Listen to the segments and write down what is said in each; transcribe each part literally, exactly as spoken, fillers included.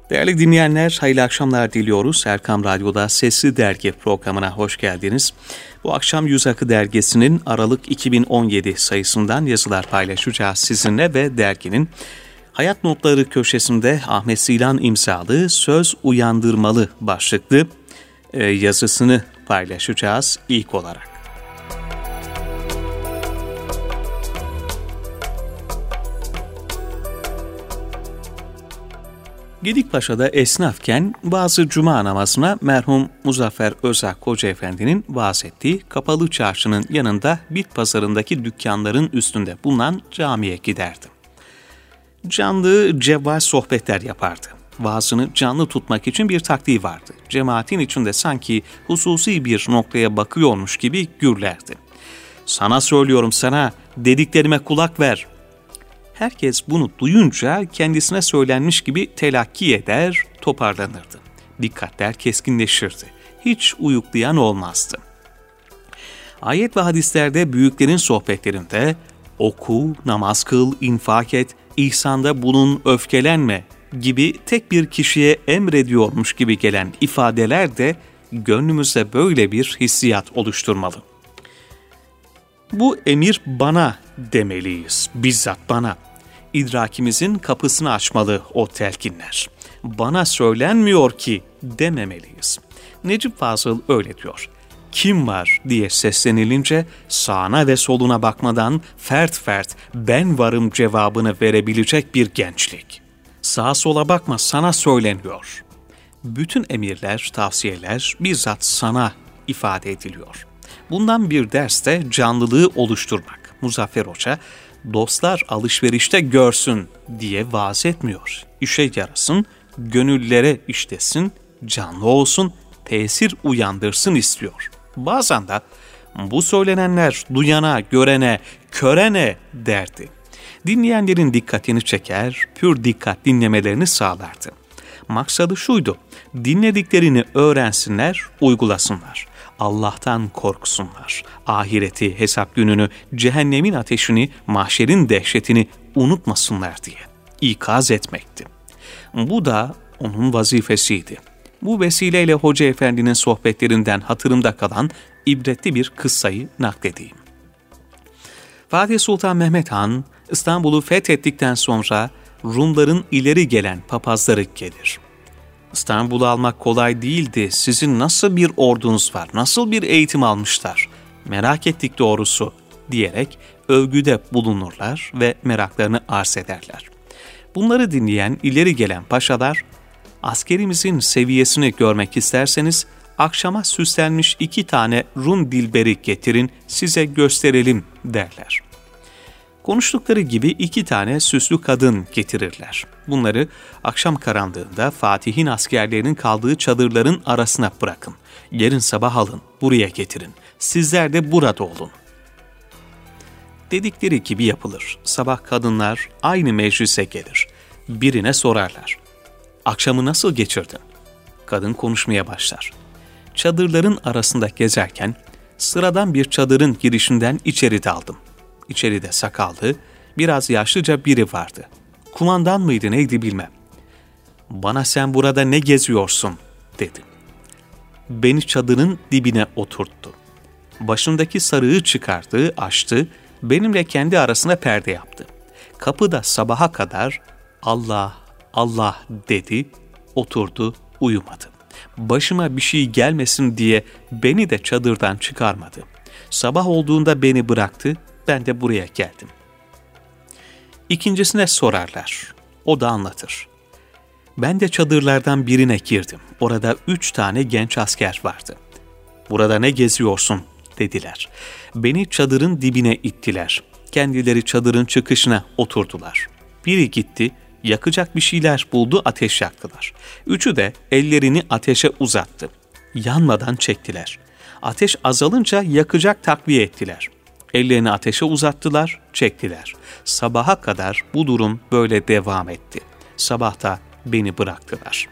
Değerli dinleyenler, hayırlı akşamlar diliyoruz. Erkam Radyo'da Sesli Dergi programına hoş geldiniz. Bu akşam Yüz Akı Dergisi'nin Aralık iki bin on yedi sayısından yazılar paylaşacağız sizinle ve derginin Hayat Notları köşesinde Ahmet Zilan imzalı Söz Uyandırmalı başlıklı e, yazısını paylaşacağız ilk olarak. Gedikpaşa'da esnafken bazı cuma namazına merhum Muzaffer Özak Hoca Efendi'nin vaaz ettiği Kapalı Çarşı'nın yanında bit pazarındaki dükkanların üstünde bulunan camiye giderdim. Canlı cevval sohbetler yapardı. Vaazını canlı tutmak için bir taktiği vardı. Cemaatin içinde sanki hususi bir noktaya bakıyormuş gibi gürlerdi. "Sana söylüyorum, sana, dediklerime kulak ver." Herkes bunu duyunca kendisine söylenmiş gibi telakki eder, toparlanırdı. Dikkatler keskinleşirdi. Hiç uyuklayan olmazdı. Ayet ve hadislerde büyüklerin sohbetlerinde oku, namaz kıl, infak et, ihsanda bulun, öfkelenme gibi tek bir kişiye emrediyormuş gibi gelen ifadeler de gönlümüzde böyle bir hissiyat oluşturmalı. Bu emir bana demeliyiz, bizzat bana. İdrakimizin kapısını açmalı o telkinler. Bana söylenmiyor ki dememeliyiz. Necip Fazıl öyle diyor. Kim var diye seslenilince sağına ve soluna bakmadan fert fert ben varım cevabını verebilecek bir gençlik. Sağa sola bakma, sana söyleniyor. Bütün emirler, tavsiyeler bizzat sana ifade ediliyor. Bundan bir ders de canlılığı oluşturmak. Muzaffer Hoca, dostlar alışverişte görsün diye vaaz etmiyor. İşe yarasın, gönüllere işlesin, canlı olsun, tesir uyandırsın istiyor. Bazen de bu söylenenler duyana, görene, körene derdi. Dinleyenlerin dikkatini çeker, pür dikkat dinlemelerini sağlardı. Maksadı şuydu, dinlediklerini öğrensinler, uygulasınlar. Allah'tan korksunlar. Ahireti, hesap gününü, cehennemin ateşini, mahşerin dehşetini unutmasınlar diye ikaz etmekti. Bu da onun vazifesiydi. Bu vesileyle Hoca Efendi'nin sohbetlerinden hatırımda kalan ibretli bir kıssayı nakledeyim. Fatih Sultan Mehmet Han, İstanbul'u fethettikten sonra Rumların ileri gelen papazları gelir. "İstanbul'u almak kolay değildi. Sizin nasıl bir ordunuz var, nasıl bir eğitim almışlar? Merak ettik doğrusu," diyerek övgüde bulunurlar ve meraklarını arz ederler. Bunları dinleyen ileri gelen paşalar, "Askerimizin seviyesini görmek isterseniz akşama süslenmiş iki tane Rum dilberi getirin, size gösterelim," derler. Konuştukları gibi iki tane süslü kadın getirirler. Bunları akşam karanlığında Fatih'in askerlerinin kaldığı çadırların arasına bırakın. Yarın sabah alın, buraya getirin. Sizler de burada olun. Dedikleri gibi yapılır. Sabah kadınlar aynı meclise gelir. Birine sorarlar. "Akşamı nasıl geçirdin?" Kadın konuşmaya başlar. Çadırların arasında gezerken sıradan bir çadırın girişinden içeri daldım. İçeride sakallı, biraz yaşlıca biri vardı. Kumandan mıydı neydi bilmem. "Bana sen burada ne geziyorsun?" dedi. Beni çadırın dibine oturttu. Başındaki sarığı çıkardı, açtı, benimle kendi arasına perde yaptı. Kapıda sabaha kadar "Allah, Allah" dedi, oturdu, uyumadı. Başıma bir şey gelmesin diye beni de çadırdan çıkarmadı. Sabah olduğunda beni bıraktı, ben de buraya geldim. İkincisine sorarlar. O da anlatır. "Ben de çadırlardan birine girdim. Orada üç tane genç asker vardı. 'Burada ne geziyorsun?' dediler. Beni çadırın dibine ittiler. Kendileri çadırın çıkışına oturdular. Biri gitti, yakacak bir şeyler buldu, ateş yaktılar. Üçü de ellerini ateşe uzattı. Yanmadan çektiler. Ateş azalınca yakacak takviye ettiler. Ellerini ateşe uzattılar, çektiler. Sabaha kadar bu durum böyle devam etti. Sabahta beni bıraktılar."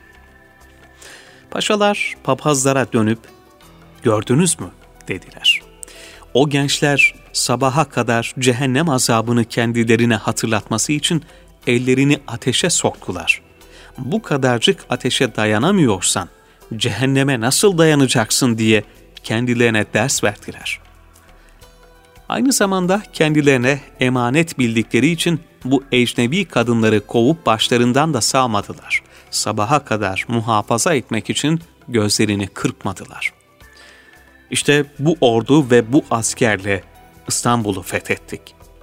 Paşalar papazlara dönüp "Gördünüz mü?" dediler. O gençler sabaha kadar cehennem azabını kendilerine hatırlatması için ellerini ateşe soktular. bu kadarcık ateşe dayanamıyorsan cehenneme nasıl dayanacaksın diye kendilerine ders verdiler. Aynı zamanda kendilerine emanet bildikleri için bu ecnebi kadınları kovup başlarından da sağmadılar. Sabaha kadar muhafaza etmek için gözlerini kırpmadılar. İşte bu ordu ve bu askerle İstanbul'u fethettik.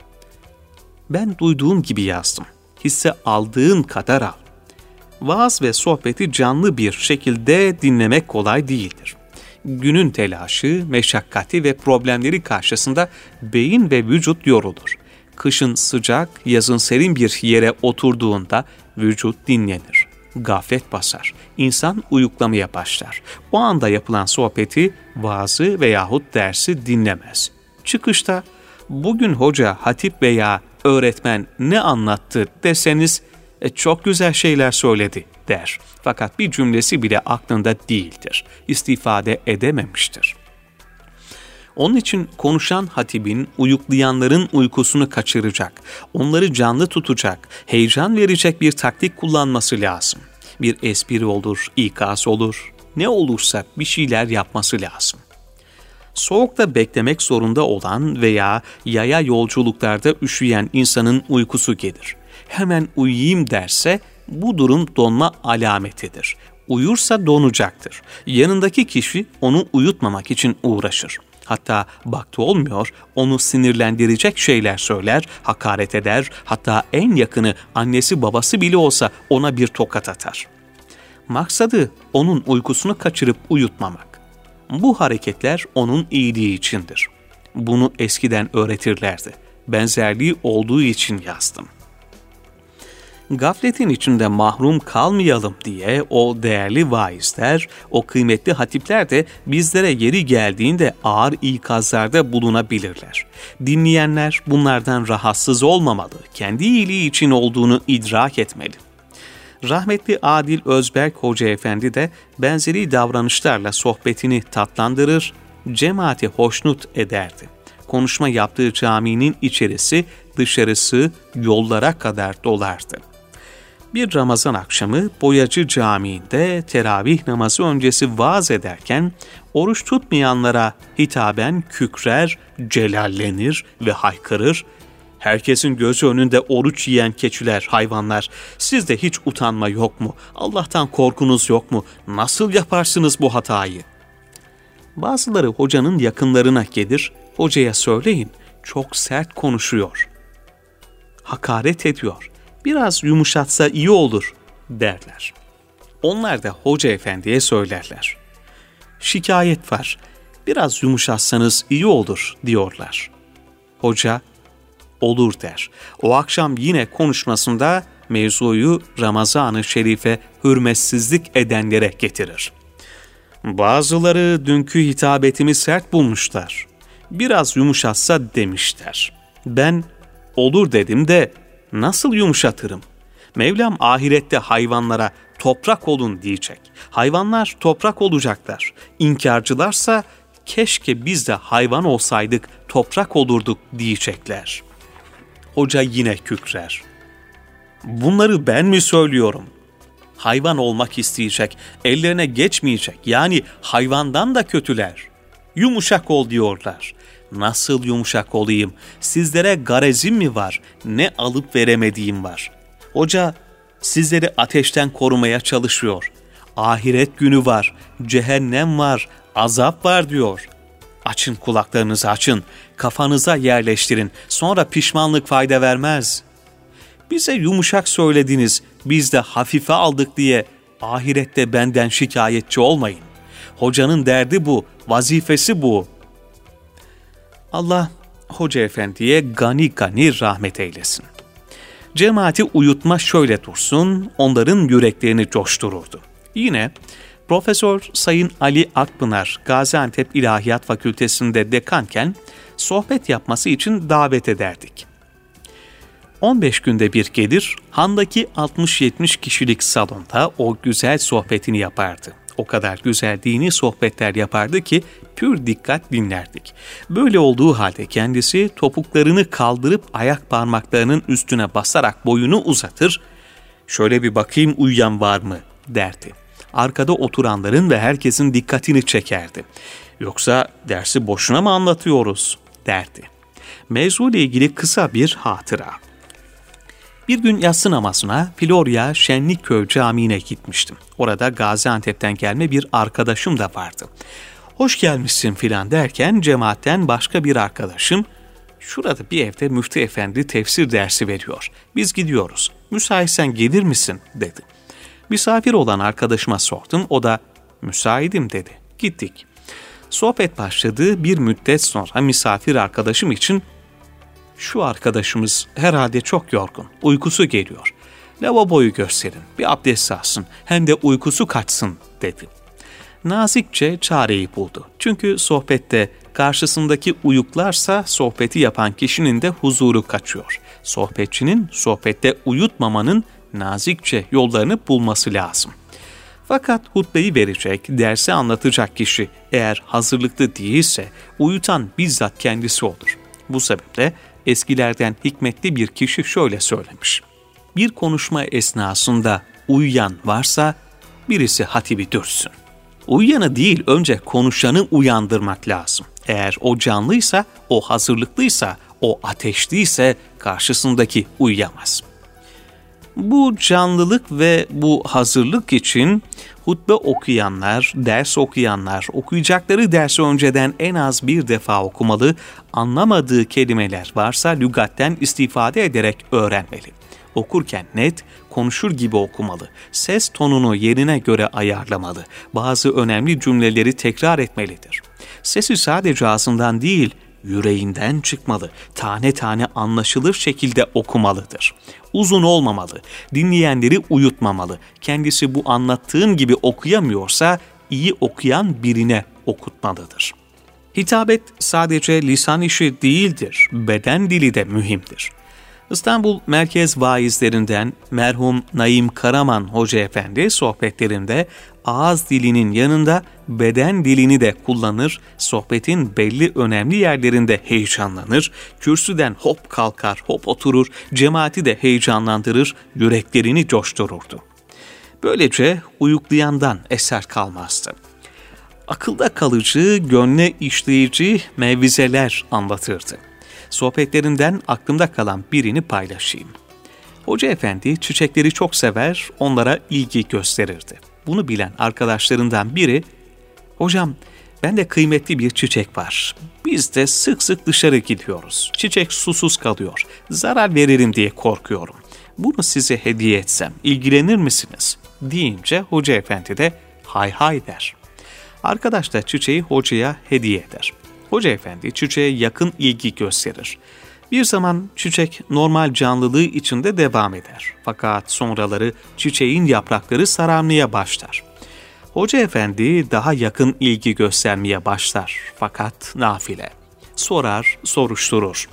Ben duyduğum gibi yazdım. Hisse aldığın kadar al. Vaaz ve sohbeti canlı bir şekilde dinlemek kolay değildir. Günün telaşı, meşakkati ve problemleri karşısında beyin ve vücut yorulur. Kışın sıcak, yazın serin bir yere oturduğunda vücut dinlenir. Gaflet basar. İnsan uyuklamaya başlar. O anda yapılan sohbeti, vaazı veyahut dersi dinlemez. Çıkışta bugün hoca, hatip veya öğretmen ne anlattı deseniz e, çok güzel şeyler söyledi der. Fakat bir cümlesi bile aklında değildir. İstifade edememiştir. Onun için konuşan hatibin uyuklayanların uykusunu kaçıracak, onları canlı tutacak, heyecan verecek bir taktik kullanması lazım. Bir espri olur, ikaz olur, ne olursa bir şeyler yapması lazım. Soğukta beklemek zorunda olan veya yaya yolculuklarda üşüyen insanın uykusu gelir. Hemen uyuyayım derse bu durum donma alametidir. Uyursa donacaktır. Yanındaki kişi onu uyutmamak için uğraşır. Hatta baktı olmuyor, onu sinirlendirecek şeyler söyler, hakaret eder, hatta en yakını annesi babası bile olsa ona bir tokat atar. Maksadı onun uykusunu kaçırıp uyutmamak. Bu hareketler onun iyiliği içindir. Bunu eskiden öğretirlerdi. Benzerliği olduğu için yazdım. Gafletin içinde mahrum kalmayalım diye o değerli vaizler, o kıymetli hatipler de bizlere yeri geldiğinde ağır ikazlarda bulunabilirler. Dinleyenler bunlardan rahatsız olmamalı, kendi iyiliği için olduğunu idrak etmeli. Rahmetli Adil Özberk Hoca Efendi de benzeri davranışlarla sohbetini tatlandırır, cemaati hoşnut ederdi. Konuşma yaptığı caminin içerisi, dışarısı yollara kadar dolardı. Bir Ramazan akşamı Boyacı Camii'nde teravih namazı öncesi vaaz ederken oruç tutmayanlara hitaben kükrer, celallenir ve haykırır. Herkesin gözü önünde oruç yiyen keçiler, hayvanlar, sizde hiç utanma yok mu? Allah'tan korkunuz yok mu? Nasıl yaparsınız bu hatayı? Bazıları hocanın yakınlarına gelir, hocaya söyleyin, çok sert konuşuyor. Hakaret ediyor. Biraz yumuşatsa iyi olur derler. Onlar da hoca efendiye söylerler. Şikayet var, biraz yumuşatsanız iyi olur diyorlar. Hoca olur der. O akşam yine konuşmasında mevzuyu Ramazan-ı Şerif'e hürmetsizlik edenlere getirir. Bazıları dünkü hitabetimi sert bulmuşlar. Biraz yumuşatsa demişler. Ben olur dedim de nasıl yumuşatırım? Mevlam ahirette hayvanlara toprak olun diyecek. Hayvanlar toprak olacaklar. İnkarcılarsa keşke biz de hayvan olsaydık toprak olurduk diyecekler. Hoca yine kükrer. Bunları ben mi söylüyorum? Hayvan olmak isteyecek, ellerine geçmeyecek. Yani hayvandan da kötüler. Yumuşak ol diyorlar. Nasıl yumuşak olayım? Sizlere garezim mi var? Ne alıp veremediğim var? Hoca sizleri ateşten korumaya çalışıyor. Ahiret günü var, cehennem var, azap var diyor. Açın kulaklarınızı açın, kafanıza yerleştirin. Sonra pişmanlık fayda vermez. Bize yumuşak söylediniz, biz de hafife aldık diye ahirette benden şikayetçi olmayın. Hocanın derdi bu, vazifesi bu. Allah Hoca Efendi'ye gani gani rahmet eylesin. Cemaati uyutma şöyle dursun, onların yüreklerini coştururdu. Yine Profesör Sayın Ali Akpınar, Gaziantep İlahiyat Fakültesi'nde dekanken sohbet yapması için davet ederdik. on beş günde bir gelir, handaki altmış yetmiş kişilik salonda o güzel sohbetini yapardı. O kadar güzel dini sohbetler yapardı ki pür dikkat dinlerdik. Böyle olduğu halde kendisi topuklarını kaldırıp ayak parmaklarının üstüne basarak boyunu uzatır, Şöyle bir bakayım uyuyan var mı derdi. Arkada oturanların ve herkesin dikkatini çekerdi. Yoksa dersi boşuna mı anlatıyoruz derdi. Mevzuyla ilgili kısa bir hatıra. Bir gün yatsı namazına Florya Şenlikköy Camii'ne gitmiştim. Orada Gaziantep'ten gelme bir arkadaşım da vardı. Hoş gelmişsin filan derken cemaatten başka bir arkadaşım, şurada bir evde Müftü Efendi tefsir dersi veriyor. Biz gidiyoruz. Müsaitsen gelir misin dedi. Misafir olan arkadaşıma sordum. O da müsaitim dedi. Gittik. Sohbet başladı. Bir müddet sonra misafir arkadaşım için şu arkadaşımız herhalde çok yorgun. Uykusu geliyor. Lavaboyu gösterin. Bir abdest alsın. Hem de uykusu kaçsın dedi. Nazikçe çareyi buldu. Çünkü sohbette karşısındaki uyuklarsa sohbeti yapan kişinin de huzuru kaçıyor. Sohbetçinin sohbette uyutmamanın nazikçe yollarını bulması lazım. Fakat hutbeyi verecek, dersi anlatacak kişi eğer hazırlıklı değilse uyutan bizzat kendisi olur. Bu sebeple eskilerden hikmetli bir kişi şöyle söylemiş. Bir konuşma esnasında uyuyan varsa birisi hatibi dürtsün. Uyuyanı değil, önce konuşanı uyandırmak lazım. Eğer o canlıysa, o hazırlıklıysa, o ateşliyse karşısındaki uyuyamaz. Bu canlılık ve bu hazırlık için hutbe okuyanlar, ders okuyanlar, okuyacakları dersi önceden en az bir defa okumalı, anlamadığı kelimeler varsa lügatten istifade ederek öğrenmeli. Okurken net, konuşur gibi okumalı, ses tonunu yerine göre ayarlamalı, bazı önemli cümleleri tekrar etmelidir. Sesi sadece ağzından değil, yüreğinden çıkmalı, tane tane anlaşılır şekilde okumalıdır. Uzun olmamalı, dinleyenleri uyutmamalı, kendisi bu anlattığın gibi okuyamıyorsa iyi okuyan birine okutmalıdır. Hitabet sadece lisan işi değildir, beden dili de mühimdir. İstanbul merkez vaizlerinden merhum Naim Karaman Hoca Efendi sohbetlerinde ağız dilinin yanında beden dilini de kullanır, sohbetin belli önemli yerlerinde heyecanlanır, kürsüden hop kalkar, hop oturur, cemaati de heyecanlandırır, yüreklerini coştururdu. Böylece uyuklayandan eser kalmazdı. Akılda kalıcı, gönle işleyici mev'izeler anlatırdı. Sohbetlerinden aklımda kalan birini paylaşayım. Hoca Efendi çiçekleri çok sever, onlara ilgi gösterirdi. Bunu bilen arkadaşlarından biri, "Hocam, bende kıymetli bir çiçek var. Biz de sık sık dışarı gidiyoruz. Çiçek susuz kalıyor. Zarar veririm diye korkuyorum. Bunu size hediye etsem ilgilenir misiniz?" deyince Hoca Efendi de hay hay der. Arkadaş da çiçeği hocaya hediye eder. Hoca Efendi çiçeğe yakın ilgi gösterir. Bir zaman çiçek normal canlılığı içinde devam eder. Fakat sonraları çiçeğin yaprakları sararmaya başlar. Hoca Efendi daha yakın ilgi göstermeye başlar. Fakat nafile. Sorar, soruşturur.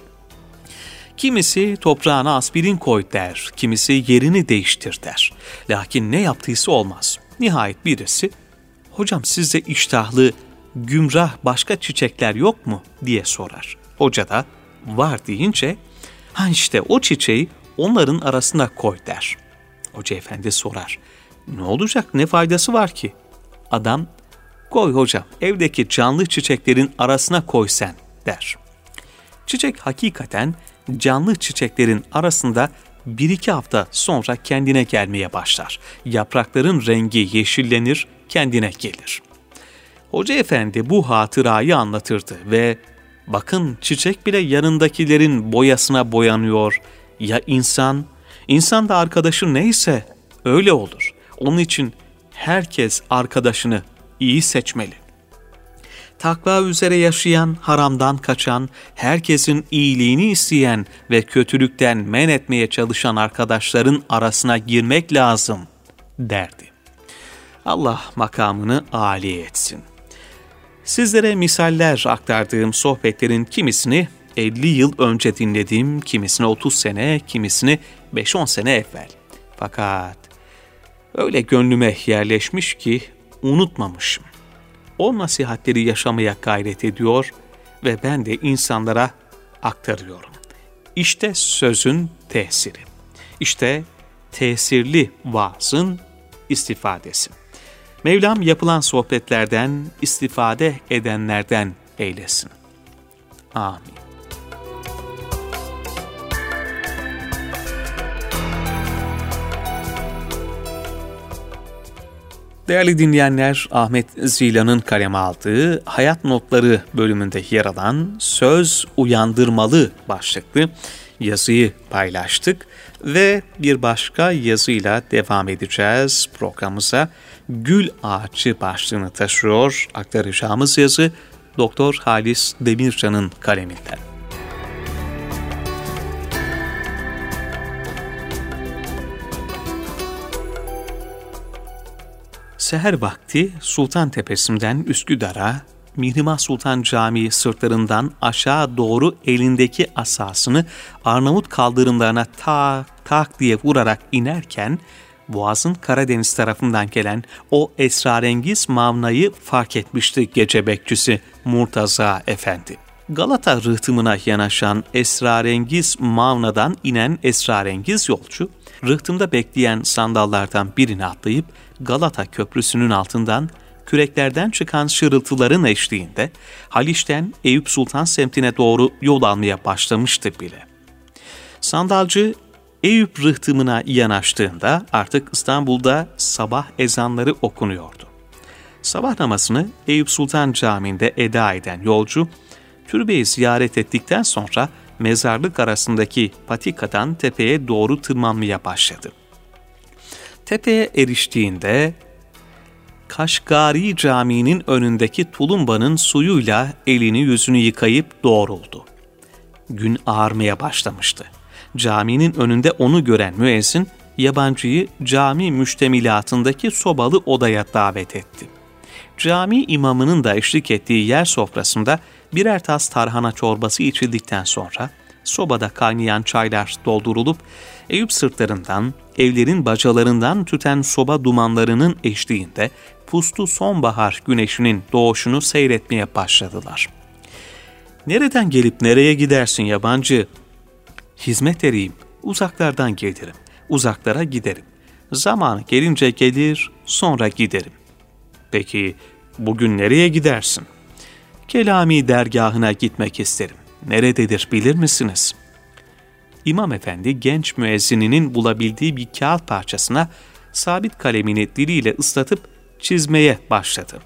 Kimisi toprağına aspirin koy der, kimisi yerini değiştir der. Lakin ne yaptıysa olmaz. Nihayet birisi, "Hocam sizde iştahlı, gümrah başka çiçekler yok mu?" diye sorar. Hoca da var deyince, "Ha işte o çiçeği onların arasına koy" der. Hoca Efendi sorar, "Ne olacak, ne faydası var ki?" Adam, "Koy hocam, evdeki canlı çiçeklerin arasına koy sen" der. Çiçek hakikaten canlı çiçeklerin arasında bir iki hafta sonra kendine gelmeye başlar. Yaprakların rengi yeşillenir, kendine gelir. Hoca Efendi bu hatırayı anlatırdı ve bakın çiçek bile yanındakilerin boyasına boyanıyor. Ya insan? İnsan da arkadaşı neyse öyle olur. Onun için herkes arkadaşını iyi seçmeli. Takva üzere yaşayan, haramdan kaçan, herkesin iyiliğini isteyen ve kötülükten men etmeye çalışan arkadaşların arasına girmek lazım derdi. Allah makamını âli etsin. Sizlere misaller aktardığım sohbetlerin kimisini elli yıl önce dinledim, kimisini otuz sene, kimisini beş on sene evvel. Fakat öyle gönlüme yerleşmiş ki unutmamışım. O nasihatleri yaşamaya gayret ediyor ve ben de insanlara aktarıyorum. İşte sözün tesiri. İşte tesirli vaazın istifadesi. Mevlam yapılan sohbetlerden istifade edenlerden eylesin. Amin. Değerli dinleyenler, Ahmet Zilan'ın kaleme aldığı Hayat Notları bölümünde yer alan Söz Uyandırmalı başlıklı yazıyı paylaştık ve bir başka yazıyla devam edeceğiz programımıza. Gül Ağacı başlığını taşıyor. Aktaracağımız yazı Doktor Halis Demircan'ın kaleminden. Seher vakti Sultan Tepesi'nden Üsküdar'a, Mihrimah Sultan Camii sırtlarından aşağı doğru elindeki asasını Arnavut kaldırımlarına tak tak diye vurarak inerken, Boğaz'ın Karadeniz tarafından gelen o esrarengiz mavnayı fark etmişti gece bekçisi Murtaza Efendi. Galata rıhtımına yanaşan esrarengiz mavnadan inen esrarengiz yolcu, rıhtımda bekleyen sandallardan birini atlayıp Galata Köprüsü'nün altından küreklerden çıkan şırıltıların eşliğinde Haliç'ten Eyüp Sultan semtine doğru yol almaya başlamıştı bile. Sandalcı Eyüp rıhtımına yanaştığında artık İstanbul'da sabah ezanları okunuyordu. Sabah namazını Eyüp Sultan Camii'nde eda eden yolcu, türbeyi ziyaret ettikten sonra mezarlık arasındaki patikadan tepeye doğru tırmanmaya başladı. Tepeye eriştiğinde Kaşgari Camii'nin önündeki tulumbanın suyuyla elini yüzünü yıkayıp doğruldu. Gün ağarmaya başlamıştı. Caminin önünde onu gören müezzin, yabancıyı cami müştemilatındaki sobalı odaya davet etti. Cami imamının da eşlik ettiği yer sofrasında birer tas tarhana çorbası içildikten sonra sobada kaynayan çaylar doldurulup Eyüp sırtlarından, evlerin bacalarından tüten soba dumanlarının eşliğinde puslu sonbahar güneşinin doğuşunu seyretmeye başladılar. "Nereden gelip nereye gidersin yabancı?" "Hizmet eriyim, uzaklardan gelirim, uzaklara giderim. Zamanı gelince gelir, sonra giderim." "Peki bugün nereye gidersin?" "Kelami dergahına gitmek isterim. Nerededir bilir misiniz?" İmam Efendi genç müezzininin bulabildiği bir kağıt parçasına sabit kalemini diliyle ıslatıp çizmeye başladı.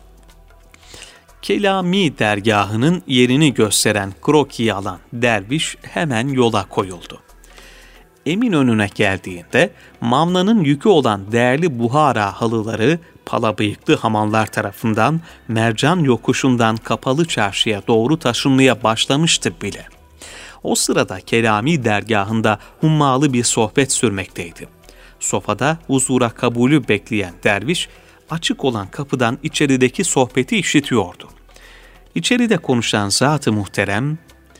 Kelami dergahının yerini gösteren krokiyi alan derviş hemen yola koyuldu. Eminönü'ne geldiğinde Mavna'nın yükü olan değerli Buhara halıları palabıyıklı hamallar tarafından Mercan yokuşundan Kapalı Çarşı'ya doğru taşınmaya başlamıştı bile. O sırada Kelami dergahında hummalı bir sohbet sürmekteydi. Sofada huzura kabulü bekleyen derviş, açık olan kapıdan içerideki sohbeti işitiyordu. İçeride konuşan zat-ı muhterem,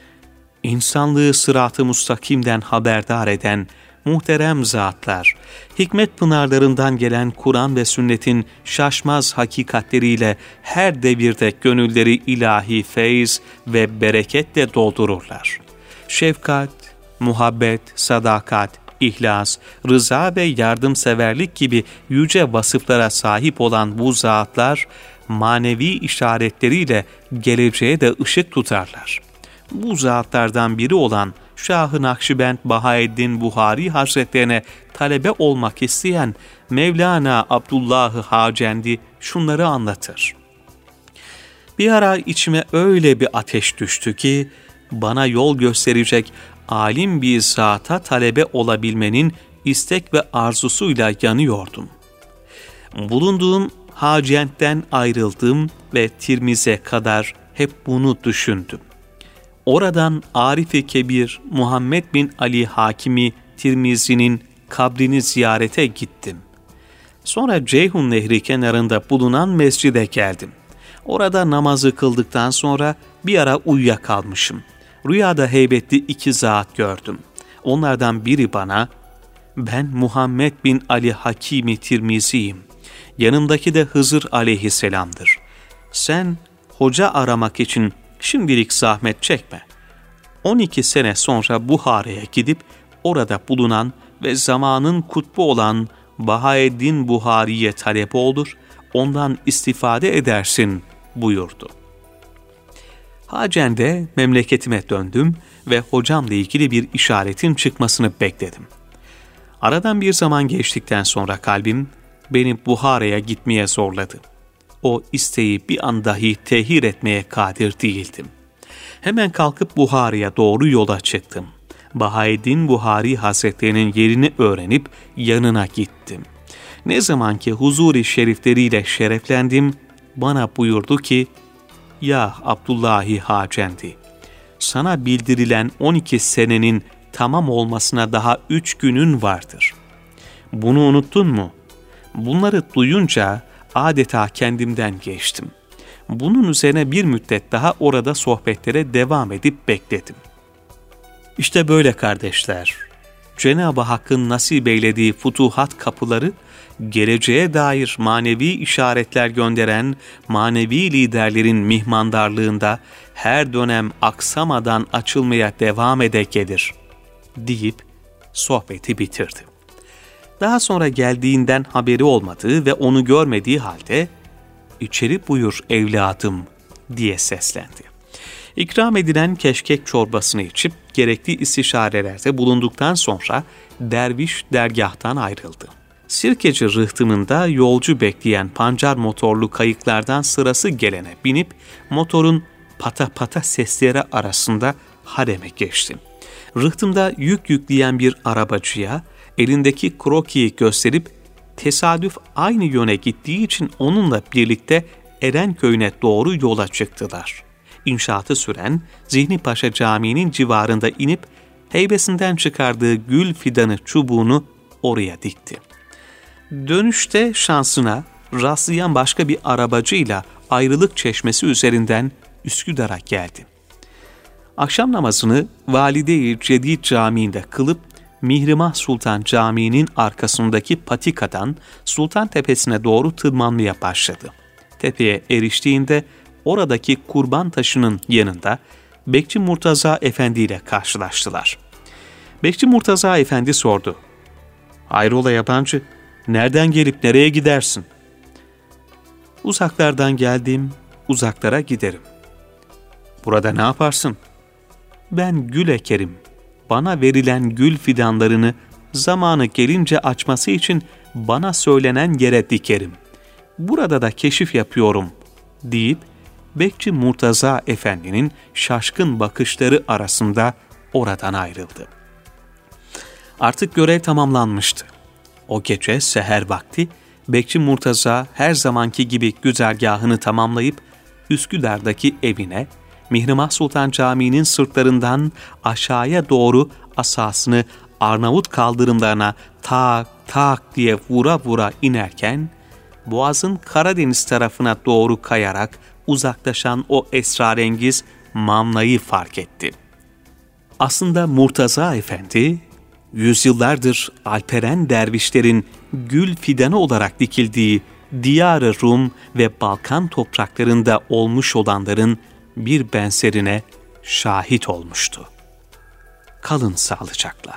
insanlığı sırat-ı mustakimden haberdar eden muhterem zatlar, hikmet pınarlarından gelen Kur'an ve sünnetin şaşmaz hakikatleriyle her devirde gönülleri ilahi feyz ve bereketle doldururlar. Şefkat, muhabbet, sadakat, ihlas, rıza ve yardımseverlik gibi yüce vasıflara sahip olan bu zatlar, manevi işaretleriyle geleceğe de ışık tutarlar. Bu zatlardan biri olan Şah-ı Nakşibend Bahaeddin Buhari Hazretlerine talebe olmak isteyen Mevlana Abdullah-ı Hacendi şunları anlatır. "Bir ara içime öyle bir ateş düştü ki, bana yol gösterecek alim bir zata talebe olabilmenin istek ve arzusuyla yanıyordum. Bulunduğum Hacent'ten ayrıldım ve Tirmiz'e kadar hep bunu düşündüm. Oradan Arif-i Kebir Muhammed bin Ali Hakimi Tirmizi'nin kabrini ziyarete gittim. Sonra Ceyhun Nehri kenarında bulunan mescide geldim. Orada namazı kıldıktan sonra bir ara uyuyakalmışım. Rüyada heybetli iki zat gördüm. Onlardan biri bana, ben Muhammed bin Ali Hakimi Tirmizi'yim. Yanımdaki de Hızır aleyhisselamdır. Sen hoca aramak için şimdilik zahmet çekme. on iki sene sonra Buhara'ya gidip orada bulunan ve zamanın kutbu olan Bahaeddin Buhari'ye talep olur, ondan istifade edersin buyurdu. Hacen de memleketime döndüm ve hocamla ilgili bir işaretin çıkmasını bekledim. Aradan bir zaman geçtikten sonra kalbim beni Buhara'ya gitmeye zorladı. O isteği bir an dahi tehir etmeye kadir değildim. Hemen kalkıp Buhara'ya doğru yola çıktım. Bahaeddin Buhari Hazretleri'nin yerini öğrenip yanına gittim. Ne zaman ki huzur-i şerifleriyle şereflendim, bana buyurdu ki, "Ya Abdullahi Hacendi, sana bildirilen on iki senenin tamam olmasına daha üç günün vardır. Bunu unuttun mu? Bunları duyunca adeta kendimden geçtim. Bunun üzerine bir müddet daha orada sohbetlere devam edip bekledim." İşte böyle kardeşler, Cenab-ı Hakk'ın nasip eylediği futuhat kapıları, geleceğe dair manevi işaretler gönderen manevi liderlerin mihmandarlığında her dönem aksamadan açılmaya devam ede gelir, deyip sohbeti bitirdi. Daha sonra geldiğinden haberi olmadığı ve onu görmediği halde, "İçeri buyur evladım," diye seslendi. İkram edilen keşkek çorbasını içip gerekli istişarelerde bulunduktan sonra derviş dergâhtan ayrıldı. Sirkeci rıhtımında yolcu bekleyen pancar motorlu kayıklardan sırası gelene binip motorun pata pata sesleri arasında hareme geçti. Rıhtımda yük yükleyen bir arabacıya elindeki krokiyi gösterip tesadüf aynı yöne gittiği için onunla birlikte Erenköy'üne doğru yola çıktılar. İnşaatı süren Zihni Paşa Camii'nin civarında inip heybesinden çıkardığı gül fidanı çubuğunu oraya dikti. Dönüşte şansına rastlayan başka bir arabacıyla Ayrılık Çeşmesi üzerinden Üsküdar'a geldi. Akşam namazını Valide-i Cedid Camii'nde kılıp Mihrimah Sultan Camii'nin arkasındaki patikadan Sultan Tepesi'ne doğru tırmanmaya başladı. Tepeye eriştiğinde oradaki kurban taşının yanında Bekçi Murtaza Efendi ile karşılaştılar. Bekçi Murtaza Efendi sordu. "Hayrola yabancı, nereden gelip nereye gidersin?" "Uzaklardan geldim, uzaklara giderim." "Burada ne yaparsın?" "Ben gül ekerim. Bana verilen gül fidanlarını zamanı gelince açması için bana söylenen yere dikerim. Burada da keşif yapıyorum," deyip Bekçi Murtaza Efendi'nin şaşkın bakışları arasında oradan ayrıldı. Artık görev tamamlanmıştı. O gece seher vakti Bekçi Murtaza her zamanki gibi güzergahını tamamlayıp Üsküdar'daki evine, Mihrimah Sultan Camii'nin sırtlarından aşağıya doğru asasını Arnavut kaldırımlarına tak tak diye vura vura inerken, Boğaz'ın Karadeniz tarafına doğru kayarak uzaklaşan o esrarengiz Mamla'yı fark etti. Aslında Murtaza Efendi, yüzyıllardır alperen dervişlerin gül fidanı olarak dikildiği Diyar-ı Rum ve Balkan topraklarında olmuş olanların bir benzerine şahit olmuştu. Kalın sağlıcakla.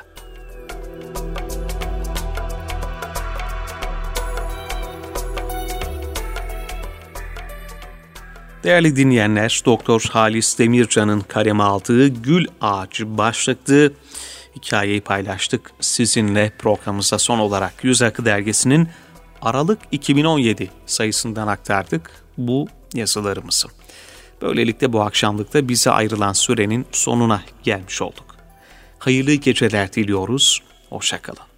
Değerli dinleyenler, Doktor Halis Demircan'ın kaleme aldığı Gül Ağacı başlıklı hikayeyi paylaştık sizinle. Programımıza son olarak Yüz Akı Dergisi'nin Aralık iki bin on yedi sayısından aktardık bu yazılarımızı. Böylelikle bu akşamlıkta bize ayrılan sürenin sonuna gelmiş olduk. Hayırlı geceler diliyoruz, hoşça kalın.